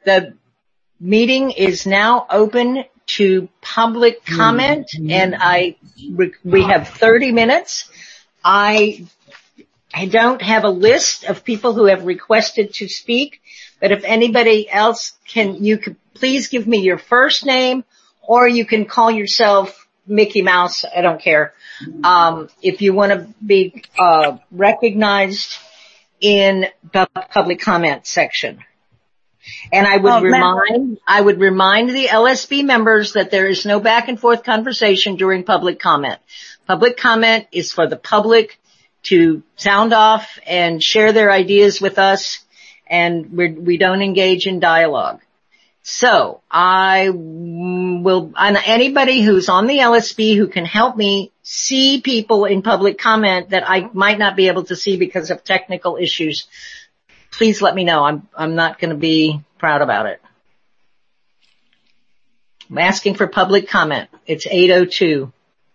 The meeting is now open to public comment, and we have 30 minutes. I don't have a list of people who have requested to speak, but if anybody else you could please give me your first name, or you can call yourself Mickey Mouse. I don't care. If you want to be recognized in the public comment section. And I would remind the LSB members that there is no back and forth conversation during public comment. Public comment is for the public to sound off and share their ideas with us, and we don't engage in dialogue. So anybody who's on the LSB who can help me see people in public comment that I might not be able to see because of technical issues, please let me know. I'm not going to be proud about it. I'm asking for public comment. It's 8:02.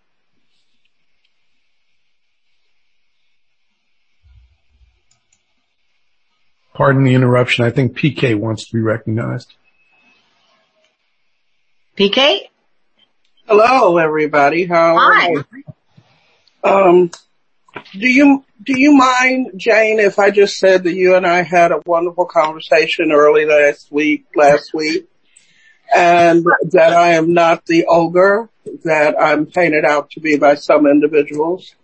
Pardon the interruption. I think PK wants to be recognized. PK? Hello, everybody. How are you? Hi. Do you mind, Jane, if I just said that you and I had a wonderful conversation early last week, and that I am not the ogre that I'm painted out to be by some individuals?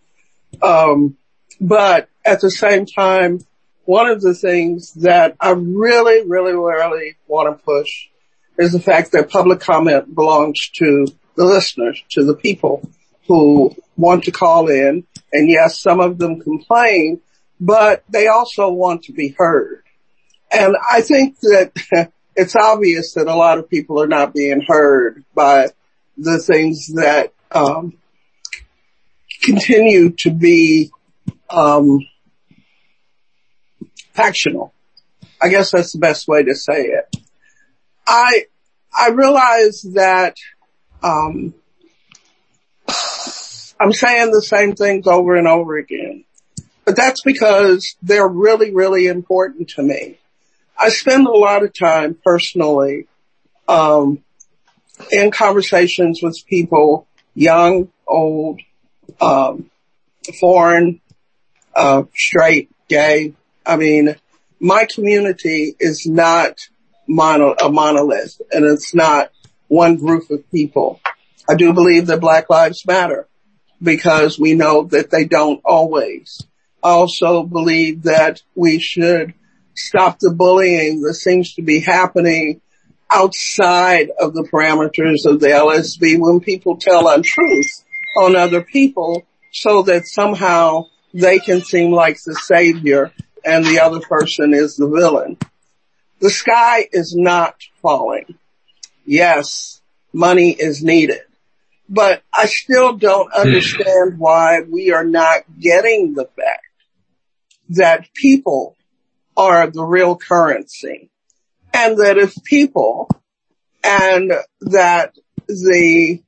But at the same time, one of the things that I really, really, really want to push is the fact that public comment belongs to the listeners, to the people who want to call in. And yes, some of them complain, but they also want to be heard. And I think that it's obvious that a lot of people are not being heard by the things that continue to be factional. I guess that's the best way to say it. I realize that I'm saying the same things over and over again, but that's because they're really, really important to me. I spend a lot of time personally in conversations with people, young, old, foreign, straight, gay. I mean, my community is not a monolith, and it's not one group of people. I do believe that Black Lives Matter, because we know that they don't always. I also believe that we should stop the bullying that seems to be happening outside of the parameters of the LSB when people tell untruths on other people so that somehow they can seem like the savior and the other person is the villain. The sky is not falling. Yes, money is needed. But I still don't understand why we are not getting the fact that people are the real currency. And that if people and that the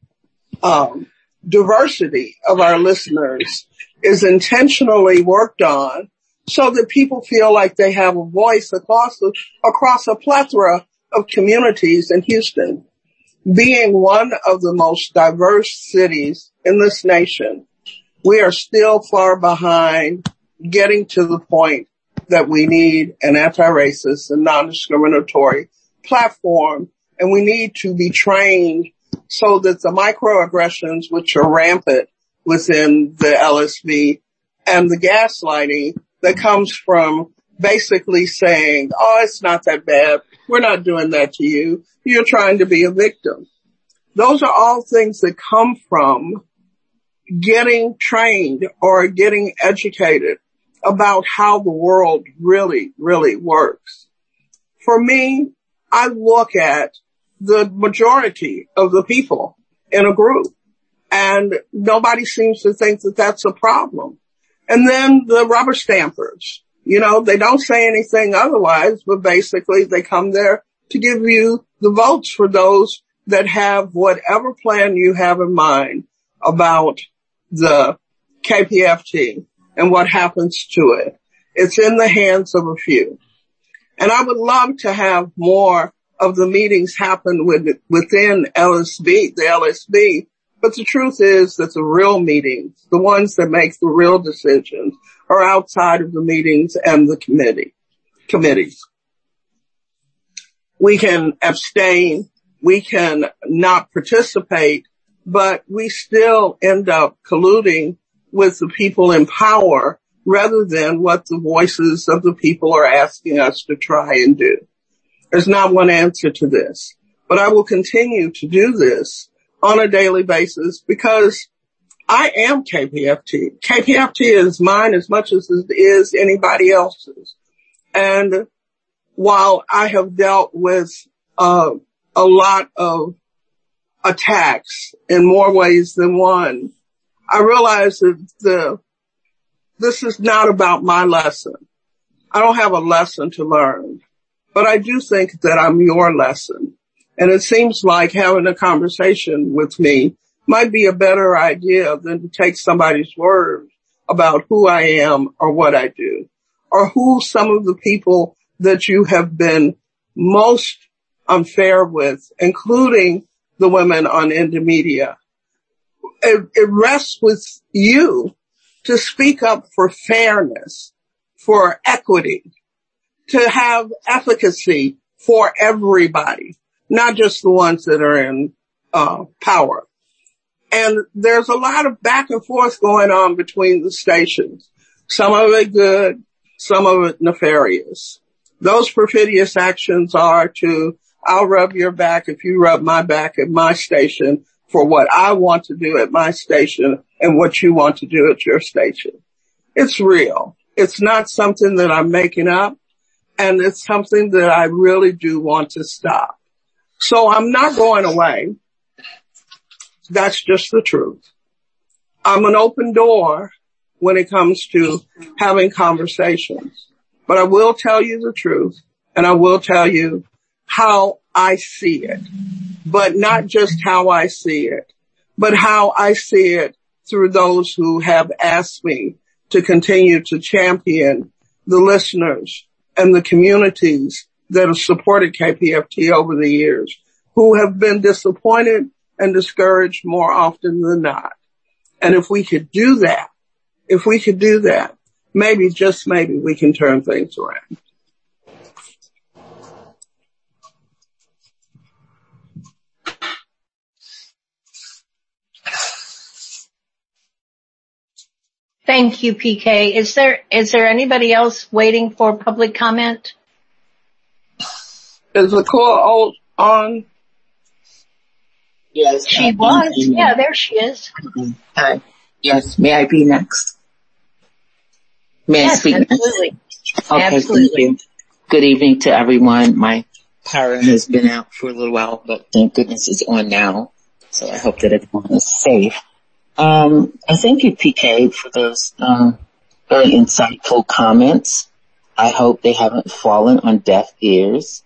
diversity of our listeners is intentionally worked on so that people feel like they have a voice across a plethora of communities in Houston. Being one of the most diverse cities in this nation, we are still far behind getting to the point that we need an anti-racist and non-discriminatory platform, and we need to be trained so that the microaggressions which are rampant within the LSB and the gaslighting that comes from basically saying, oh, it's not that bad. We're not doing that to you. You're trying to be a victim. Those are all things that come from getting trained or getting educated about how the world really, really works. For me, I look at the majority of the people in a group, and nobody seems to think that that's a problem. And then the rubber stampers, they don't say anything otherwise, but basically they come there to give you the votes for those that have whatever plan you have in mind about the KPFT and what happens to it. It's in the hands of a few. And I would love to have more of the meetings happen within the LSB. But the truth is that the real meetings, the ones that make the real decisions, are outside of the meetings and the committees. We can abstain, we can not participate, but we still end up colluding with the people in power rather than what the voices of the people are asking us to try and do. There's not one answer to this, but I will continue to do this on a daily basis because I am KPFT. KPFT is mine as much as it is anybody else's. And while I have dealt with a lot of attacks in more ways than one, I realize that this is not about my lesson. I don't have a lesson to learn, but I do think that I'm your lesson. And it seems like having a conversation with me might be a better idea than to take somebody's word about who I am or what I do, or who some of the people that you have been most unfair with, including the women on Indomedia. It rests with you to speak up for fairness, for equity, to have efficacy for everybody, not just the ones that are in power. And there's a lot of back and forth going on between the stations. Some of it good, some of it nefarious. Those perfidious actions are to, I'll rub your back if you rub my back at my station for what I want to do at my station and what you want to do at your station. It's real. It's not something that I'm making up, and it's something that I really do want to stop. So I'm not going away. That's just the truth. I'm an open door when it comes to having conversations, but I will tell you the truth, and I will tell you how I see it, but not just how I see it, but how I see it through those who have asked me to continue to champion the listeners and the communities that have supported KPFT over the years, who have been disappointed and discouraged more often than not. And if we could do that, maybe, just maybe, we can turn things around. Thank you, PK. Is there anybody else waiting for public comment? Is the call on? Yes. She was. Yeah, there she is. Hi. Yes. May I be next? May I speak absolutely. next? Okay, Absolutely. thank you. Good evening to everyone. My power has been out for a little while, but thank goodness it's on now. So I hope that everyone is safe. I thank you, PK, for those very insightful comments. I hope they haven't fallen on deaf ears.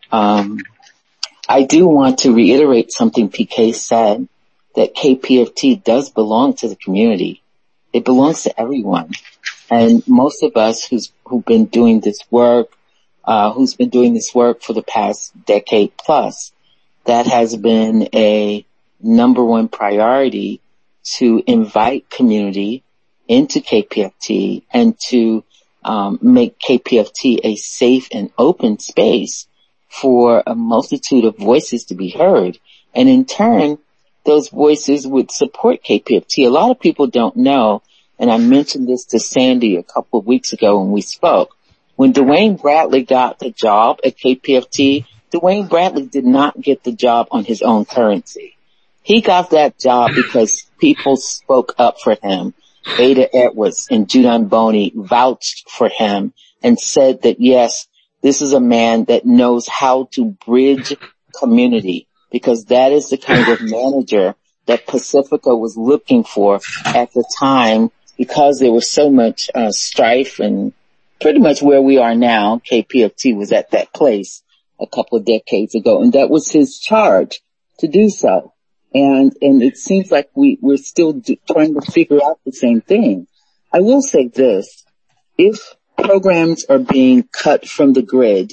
I do want to reiterate something PK said, that KPFT does belong to the community. It belongs to everyone. And most of us who've been doing this work, for the past decade plus, that has been a number one priority to invite community into KPFT and to make KPFT a safe and open space for a multitude of voices to be heard. And in turn, those voices would support KPFT. A lot of people don't know, and I mentioned this to Sandy a couple of weeks ago when we spoke. When Dwayne Bradley got the job at KPFT, Dwayne Bradley did not get the job on his own currency. He got that job because people spoke up for him. Ada Edwards and Judon Boney vouched for him and said that, yes, this is a man that knows how to bridge community, because that is the kind of manager that Pacifica was looking for at the time, because there was so much strife, and pretty much where we are now, KPFT was at that place a couple of decades ago, and that was his charge to do so. And it seems like we're still trying to figure out the same thing. I will say this: if programs are being cut from the grid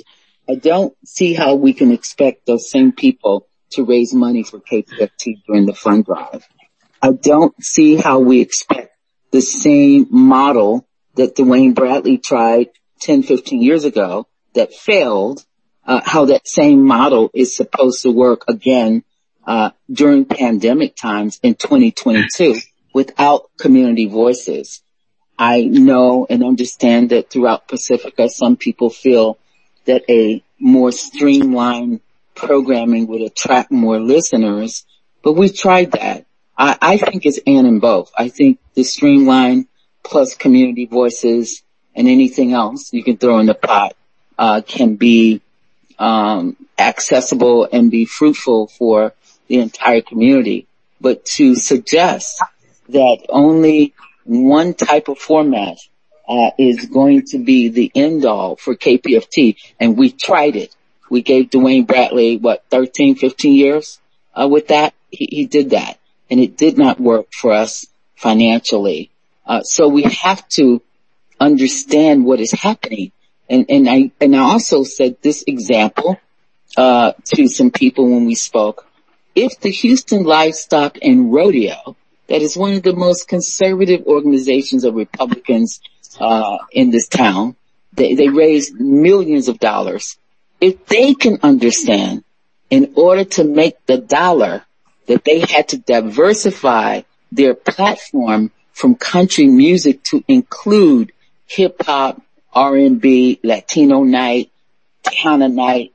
I don't see how we can expect those same people to raise money for KPFT during the fund drive. I don't see how we expect the same model that Dwayne Bradley tried 10, 15 years ago that failed, how that same model is supposed to work again during pandemic times in 2022 without community voices. I know and understand that throughout Pacifica, some people feel that a more streamlined programming would attract more listeners, but we tried that. I think it's and both. I think the streamline plus community voices and anything else you can throw in the pot can be accessible and be fruitful for the entire community. But to suggest that only one type of format is going to be the end all for KPFT, and we tried it. We gave Dwayne Bradley, 13, 15 years with that? He did that, and it did not work for us financially. So we have to understand what is happening. And I also said this example to some people when we spoke. If the Houston Livestock and Rodeo, that is one of the most conservative organizations of Republicans in this town, they raise millions of dollars. If they can understand, in order to make the dollar, that they had to diversify their platform from country music to include hip hop, R&B, Latino night, Tejana night,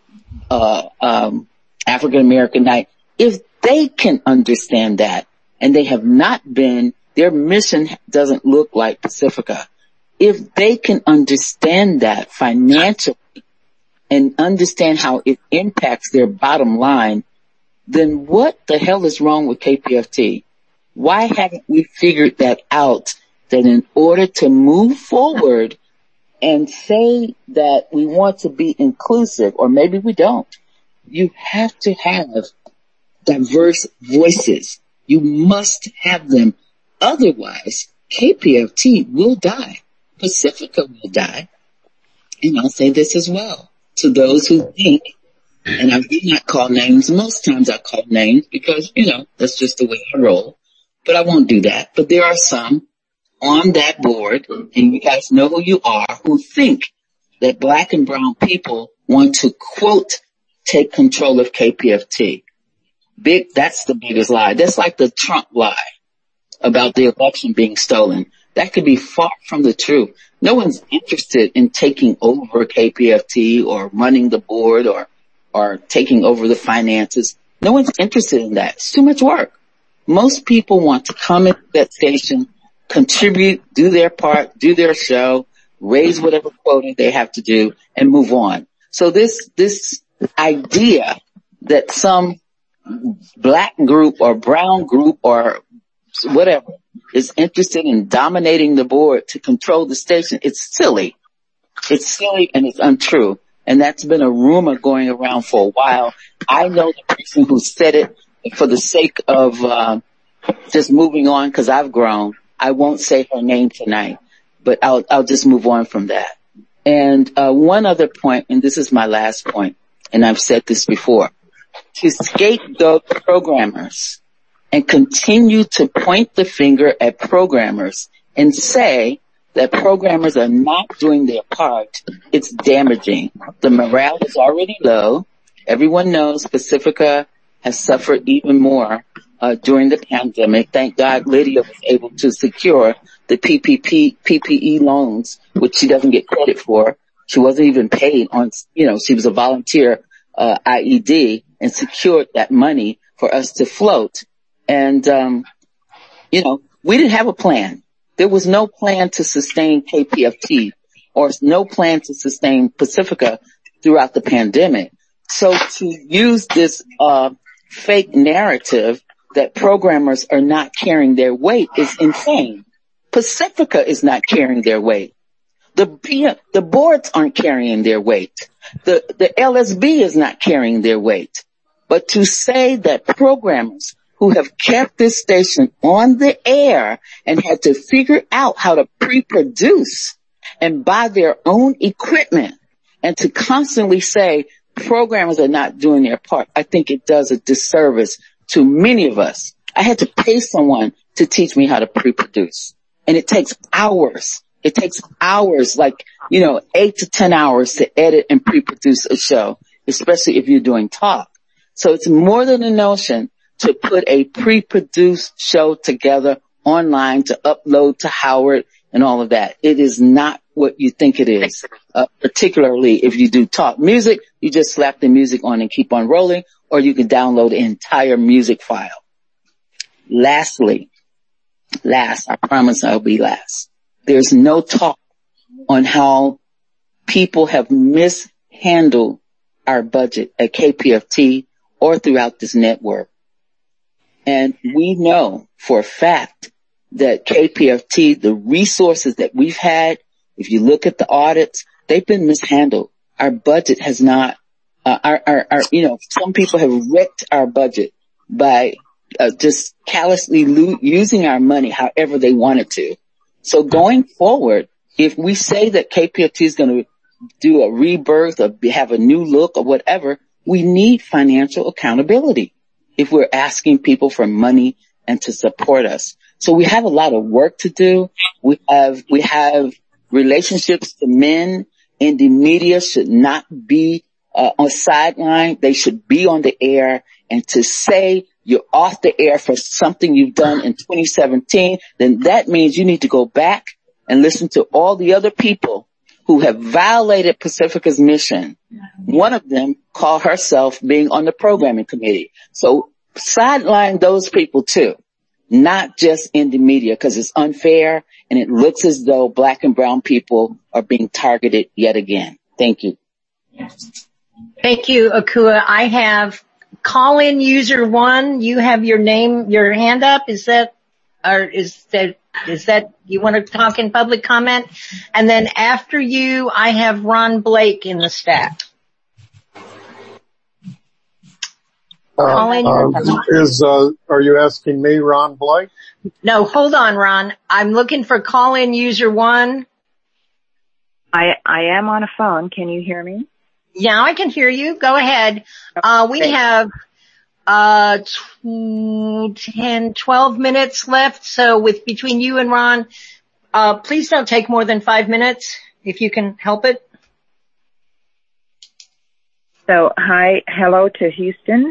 African American night. If they can understand that, and they have not been, their mission doesn't look like Pacifica. If they can understand that financially and understand how it impacts their bottom line, then what the hell is wrong with KPFT? Why haven't we figured that out, that in order to move forward and say that we want to be inclusive, or maybe we don't, you have to have diverse voices. You must have them. Otherwise, KPFT will die. Pacifica will die. And I'll say this as well to those who think, and I do not call names. Most times I call names because, that's just the way I roll. But I won't do that. But there are some on that board, and you guys know who you are, who think that black and brown people want to, quote, take control of KPFT. That's the biggest lie. That's like the Trump lie about the election being stolen. That could be far from the truth. No one's interested in taking over KPFT or running the board or taking over the finances. No one's interested in that. It's too much work. Most people want to come into that station, contribute, do their part, do their show, raise whatever quota they have to do, and move on. So this idea that some black group or brown group or whatever is interested in dominating the board to control the station, it's silly. It's silly and it's untrue. And that's been a rumor going around for a while. I know the person who said it. For the sake of just moving on, because I've grown, I won't say her name tonight, but I'll just move on from that. And one other point, and this is my last point, and I've said this before, to scapegoat programmers and continue to point the finger at programmers and say that programmers are not doing their part, it's damaging. The morale is already low. Everyone knows Pacifica has suffered even more during the pandemic. Thank God Lydia was able to secure the PPE loans, which she doesn't get credit for. She wasn't even paid on, she was a volunteer IED and secured that money for us to float. And, we didn't have a plan. There was no plan to sustain KPFT or no plan to sustain Pacifica throughout the pandemic. So to use this fake narrative that programmers are not carrying their weight is insane. Pacifica is not carrying their weight. The boards aren't carrying their weight. The LSB is not carrying their weight. But to say that programmers who have kept this station on the air and had to figure out how to pre-produce and buy their own equipment And to constantly say programmers are not doing their part, I think it does a disservice to many of us. I had to pay someone to teach me how to pre-produce. And it takes hours. It takes hours, like, 8 to 10 hours to edit and pre-produce a show, especially if you're doing talk. So it's more than a notion to put a pre-produced show together online to upload to Howard and all of that. It is not what you think it is, particularly if you do talk music. You just slap the music on and keep on rolling, or you can download an entire music file. Lastly, I promise I'll be last. There's no talk on how people have mishandled our budget at KPFT or throughout this network. And we know for a fact that KPFT, the resources that we've had, if you look at the audits, they've been mishandled. Our budget has not, some people have wrecked our budget by just callously using our money however they wanted to. So going forward, if we say that KPFT is going to do a rebirth or have a new look or whatever, we need financial accountability if we're asking people for money and to support us. So we have a lot of work to do. We have relationships to men in the media should not be on sideline. They should be on the air. And to say you're off the air for something you've done in 2017, then that means you need to go back and listen to all the other people who have violated Pacifica's mission. One of them called herself being on the programming committee. So sideline those people too, not just in the media, because it's unfair and it looks as though Black and brown people are being targeted yet again. Thank you. Thank you, Akua. I have call-in user 1. You have your hand up. Is that you want to talk in public comment? And then after you, I have Ron Blake in the stack. Are you asking me, Ron Blake? No, hold on, Ron. I'm looking for call-in user 1. I am on a phone. Can you hear me? Yeah, I can hear you. Go ahead. We have 12 minutes left. So between you and Ron, please don't take more than 5 minutes if you can help it. So hello to Houston.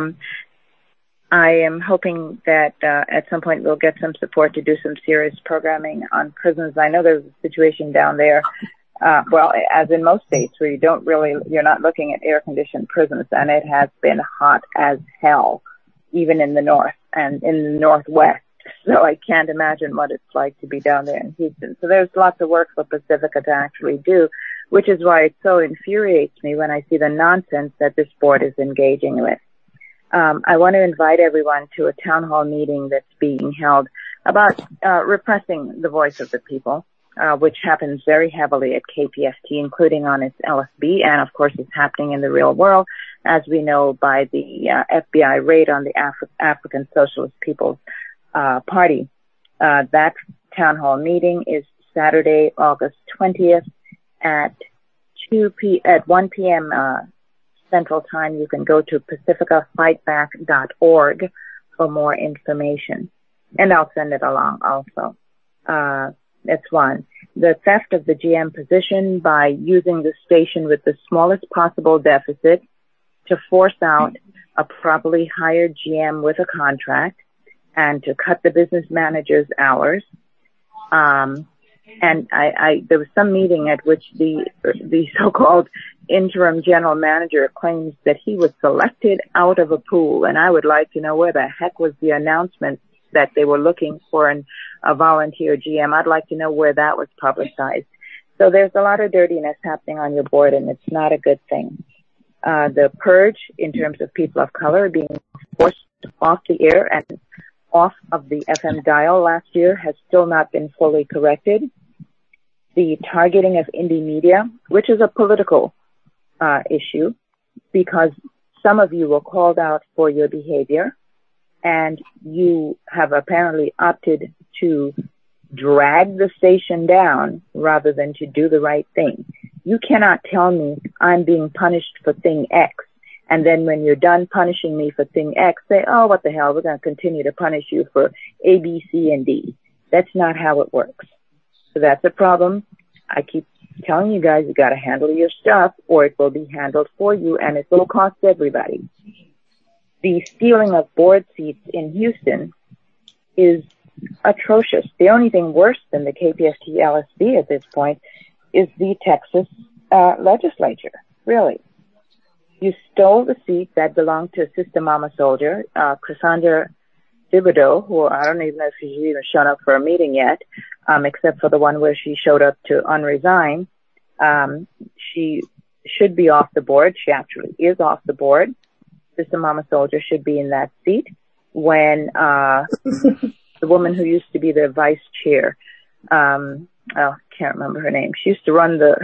I am hoping that at some point we'll get some support to do some serious programming on prisons. I know there's a situation down there, as in most states where you're not looking at air-conditioned prisons, and it has been hot as hell, even in the north and in the northwest. So I can't imagine what it's like to be down there in Houston. So there's lots of work for Pacifica to actually do, which is why it so infuriates me when I see the nonsense that this board is engaging with. I want to invite everyone to a town hall meeting that's being held about repressing the voice of the people, which happens very heavily at KPFT, including on its LFB, and of course it's happening in the real world, as we know by the FBI raid on the African Socialist People's Party. That town hall meeting is Saturday, August 20th at 1 p.m. Central Time. You can go to pacificafightback.org for more information. And I'll send it along also. That's one. The theft of the GM position by using the station with the smallest possible deficit to force out a properly hired GM with a contract and to cut the business manager's hours. And there was some meeting at which the so-called interim general manager claims that he was selected out of a pool. And I would like to know where the heck was the announcement that they were looking for a volunteer GM. I'd like to know where that was publicized. So there's a lot of dirtiness happening on your board, and it's not a good thing. The purge in terms of people of color being forced off the air and off of the FM dial last year has still not been fully corrected. The targeting of indie media, which is a political issue, because some of you were called out for your behavior, and you have apparently opted to drag the station down rather than to do the right thing. You cannot tell me I'm being punished for thing X, and then when you're done punishing me for thing X, say, oh, what the hell, we're going to continue to punish you for A, B, C, and D. That's not how it works. So that's a problem. I keep telling you guys, you got to handle your stuff, or it will be handled for you, and it will cost everybody. The stealing of board seats in Houston is atrocious. The only thing worse than the KPFT LSB at this point is the Texas legislature. Really. You stole the seat that belonged to Sister Mama Soldier, Cassandra Thibodeau, who I don't even know if she's even shown up for a meeting yet, except for the one where she showed up to unresign. She should be off the board. She actually is off the board. Sister Mama Soldier should be in that seat when the woman who used to be the vice chair, can't remember her name. She used to run the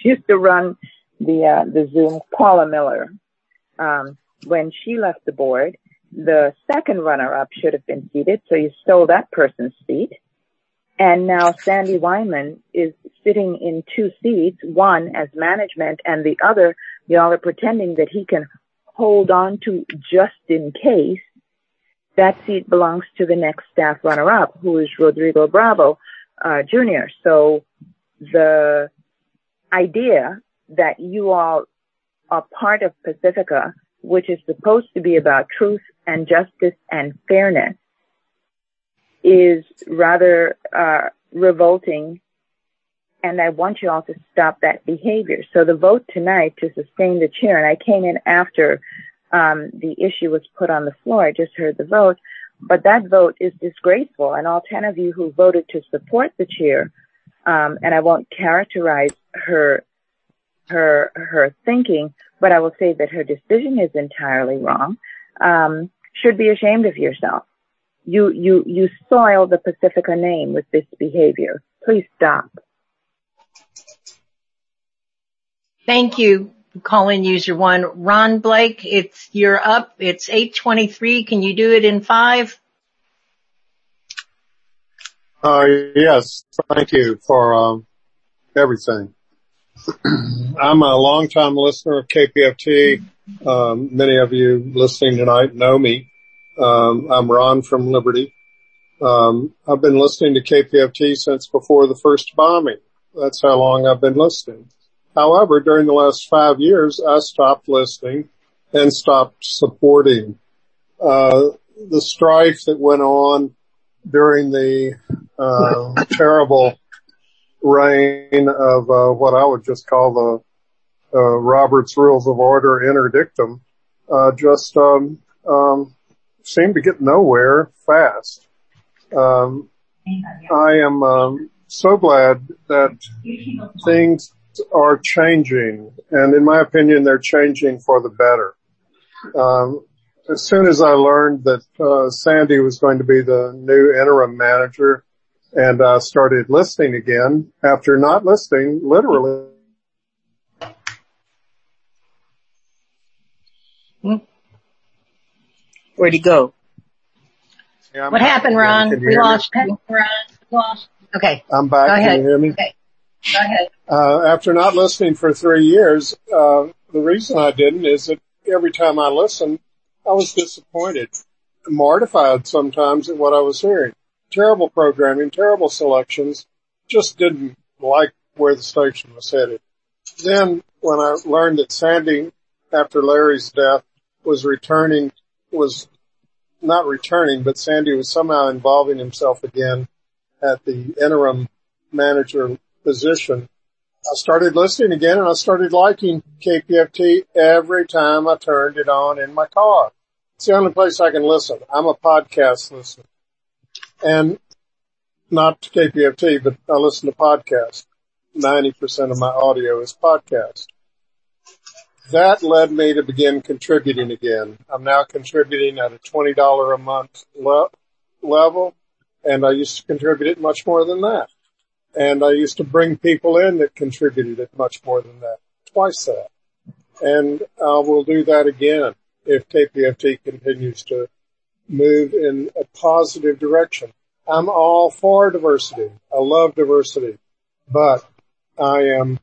Zoom, Paula Miller. When she left the board, the second runner-up should have been seated, so you stole that person's seat. And now Sandy Wyman is sitting in two seats, one as management and the other, y'all are pretending that he can hold on to just in case. That seat belongs to the next staff runner-up, who is Rodrigo Bravo, Jr. So the idea that you all are part of Pacifica, which is supposed to be about truth and justice and fairness, is rather revolting, and I want you all to stop that behavior. So the vote tonight to sustain the chair, and I came in after the issue was put on the floor. I just heard the vote, but that vote is disgraceful, and all 10 of you who voted to support the chair, and I won't characterize her thinking, but I will say that her decision is entirely wrong, should be ashamed of yourself. You soil the Pacifica name with this behavior. Please stop. Thank you, call-in user one. Ron Blake, you're up. It's 8:23. Can you do it in 5? Yes. Thank you for everything. I'm a longtime listener of KPFT. Many of you listening tonight know me. I'm Ron from Liberty. I've been listening to KPFT since before the first bombing. That's how long I've been listening. However, during the last 5 years, I stopped listening and stopped supporting. The strife that went on during the terrible reign of what I would just call the Robert's Rules of Order interdictum just seemed to get nowhere fast. I am so glad that things are changing, and in my opinion, they're changing for the better. As soon as I learned that Sandy was going to be the new interim manager, and I started listening again after not listening literally. Where'd he go? Yeah, what happened, Ron? We lost you. Okay. I'm back. Go ahead. Can you hear me? Okay. Go ahead. After not listening for 3 years, the reason I didn't is that every time I listened, I was disappointed, mortified sometimes at what I was hearing. Terrible programming, terrible selections, just didn't like where the station was headed. Then when I learned that Sandy, after Larry's death, was not returning, but Sandy was somehow involving himself again at the interim manager position, I started listening again, and I started liking KPFT every time I turned it on in my car. It's the only place I can listen. I'm a podcast listener. And not to KPFT, but I listen to podcasts. 90% of my audio is podcast. That led me to begin contributing again. I'm now contributing at a $20 a month level, and I used to contribute it much more than that. And I used to bring people in that contributed it much more than that, twice that. And I will do that again if KPFT continues to move in a positive direction. I'm all for diversity. I love diversity, but I am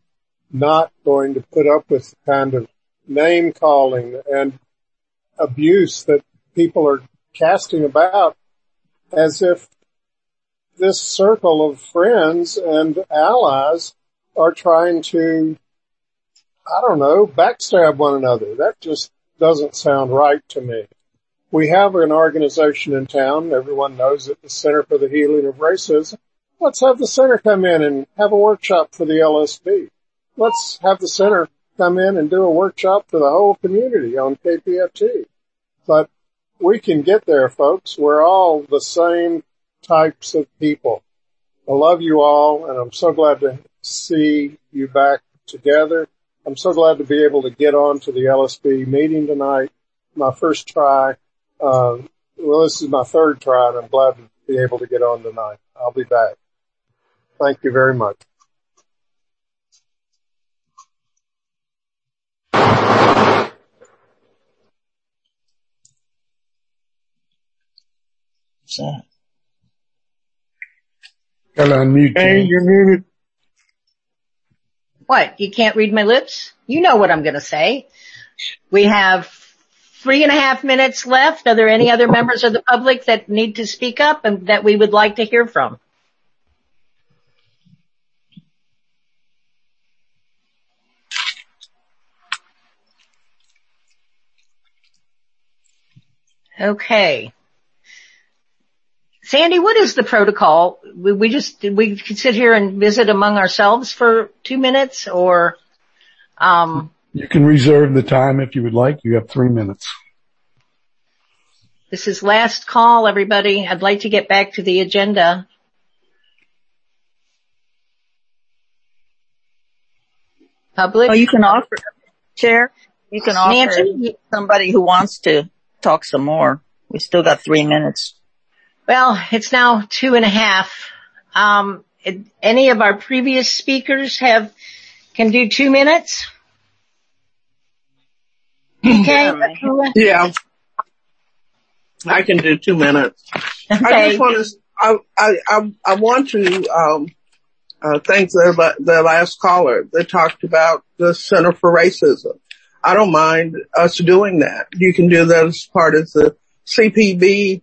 not going to put up with the kind of name calling and abuse that people are casting about as if this circle of friends and allies are trying to, I don't know, backstab one another. That just doesn't sound right to me. We have an organization in town, everyone knows it, the Center for the Healing of Racism. Let's have the center come in and have a workshop for the LSB. Let's have the center come in and do a workshop for the whole community on KPFT. But we can get there, folks. We're all the same types of people. I love you all, and I'm so glad to see you back together. I'm so glad to be able to get on to the LSB meeting tonight. My first try. Well, this is my third try, and I'm glad to be able to get on tonight. I'll be back. Thank you very much. What's that? Gotta unmute. Hey, you're muted. What? You can't read my lips? You know what I'm going to say. We have 3.5 minutes left. Are there any other members of the public that need to speak up and that we would like to hear from? Okay. Sandy, what is the protocol? We can sit here and visit among ourselves for 2 minutes, or You can reserve the time if you would like. You have 3 minutes. this is last call, everybody. I'd like to get back to the agenda. Public? Oh, you can offer, Chair, you can offer Nancy? somebody who wants to talk some more. We still got 3 minutes. Well, it's now 2.5. Any of our previous speakers can do 2 minutes? Okay. Yeah. I can do 2 minutes. Okay. I want to thank the last caller that talked about the Center for Racism. I don't mind us doing that. You can do that as part of the CPB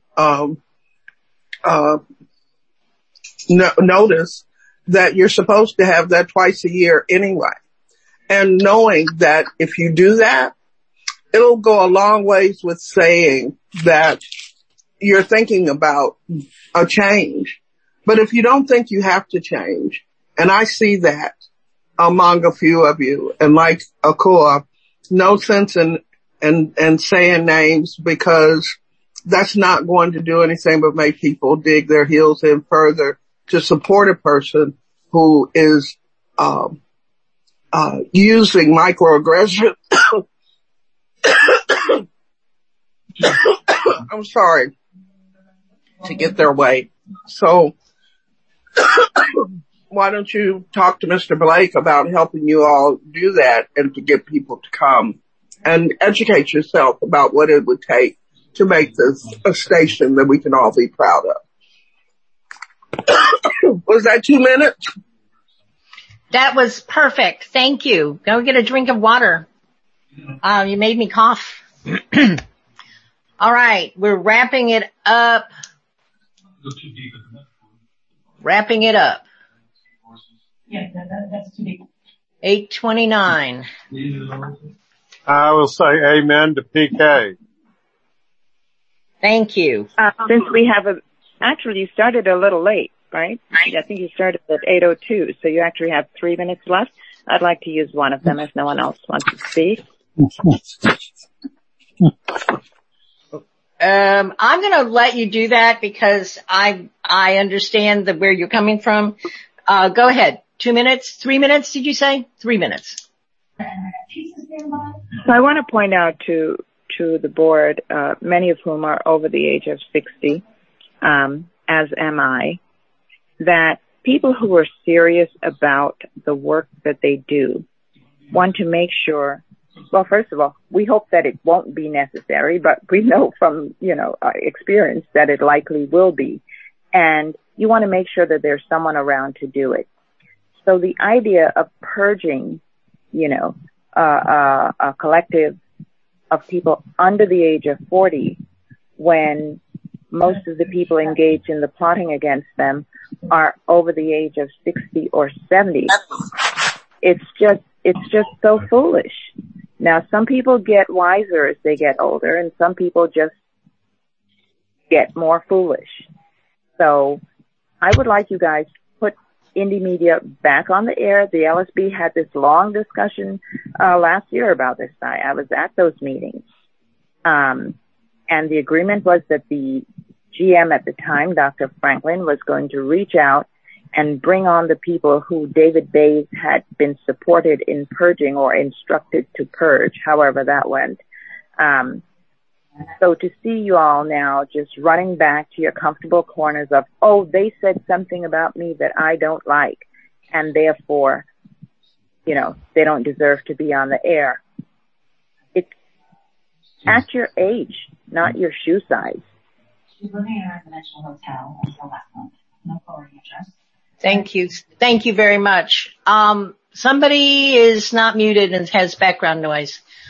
notice that you're supposed to have that twice a year anyway. And knowing that if you do that, it'll go a long ways with saying that you're thinking about a change. But if you don't think you have to change, and I see that among a few of you, and like Akua, no sense in saying names, because that's not going to do anything but make people dig their heels in further to support a person who is using microaggression. I'm sorry, to get their way. So why don't you talk to Mr. Blake about helping you all do that and to get people to come and educate yourself about what it would take to make this a station that we can all be proud of. Was that 2 minutes? That was perfect. Thank you. Go get a drink of water. You made me cough. All right. We're wrapping it up. Wrapping it up. Yeah, that's too deep. 8:29. I will say amen to PK. Thank you. Since we have actually you started a little late, right? I think you started at 8:02, so you actually have 3 minutes left. I'd like to use one of them if no one else wants to speak. I'm going to let you do that because I understand where you're coming from. Go ahead. 2 minutes, 3 minutes, did you say? 3 minutes. So I want to point out to the board, many of whom are over the age of 60, as am I, that people who are serious about the work that they do want to make sure, well, first of all, we hope that it won't be necessary, but we know from, experience that it likely will be. And you want to make sure that there's someone around to do it. So the idea of purging a collective of people under the age of 40 when most of the people engaged in the plotting against them are over the age of 60 or 70. It's just so foolish. Now, some people get wiser as they get older, and some people just get more foolish. So I would like you guys to put indie media back on the air. The LSB had this long discussion last year about this. I was at those meetings. And the agreement was that the GM at the time, Dr. Franklin, was going to reach out and bring on the people who David Bays had been supported in purging or instructed to purge, however that went. So to see you all now just running back to your comfortable corners of, oh, they said something about me that I don't like, and therefore, they don't deserve to be on the air. It's at your age, not your shoe size. She's living in a residential hotel until last month. No forwarding address. Thank you. Thank you very much. Somebody is not muted and has background noise.